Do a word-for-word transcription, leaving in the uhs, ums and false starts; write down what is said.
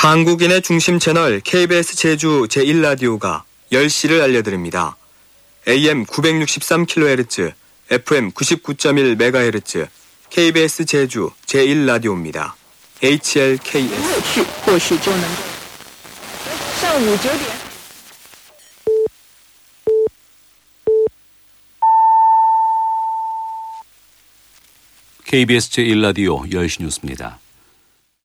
한국인의 중심 채널 케이비에스 제주 제일 라디오가 열 시를 알려드립니다. 에이엠 구백육십삼 킬로헤르츠, 에프엠 구십구 점 일 메가헤르츠, 케이비에스 제주 제일 라디오입니다. 에이치엘케이에스. 케이비에스 제일 라디오 열 시 뉴스입니다.